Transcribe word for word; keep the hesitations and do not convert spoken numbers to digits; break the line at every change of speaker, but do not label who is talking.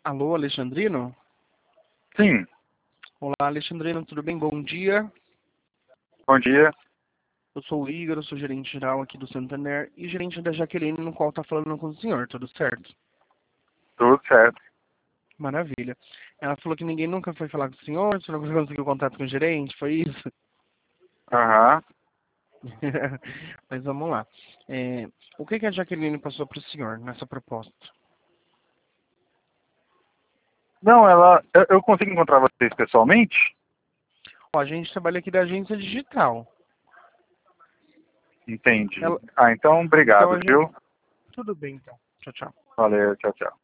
Alô, Alexandrino?
Sim,
Olá, Alexandrino, tudo bem? Bom dia.
bom dia.
Eu sou o Igor, eu sou gerente geral aqui do Santander e gerente da Jaqueline, no qual está falando com o senhor, tudo certo?
Tudo certo.
Maravilha. Ela falou que ninguém nunca foi falar com o senhor, o senhor nunca conseguiu contato com o gerente, foi isso?
Aham.
Mas vamos lá. É, o que, que a Jaqueline passou para o senhor nessa proposta?
Não, ela. Eu, eu consigo encontrar vocês pessoalmente?
Ó, a gente trabalha aqui da agência digital.
Entendi.
Ela,
Ah, então
então
obrigado,
a gente...
viu?
Tudo bem, então. Tchau, tchau.
Valeu, tchau, tchau.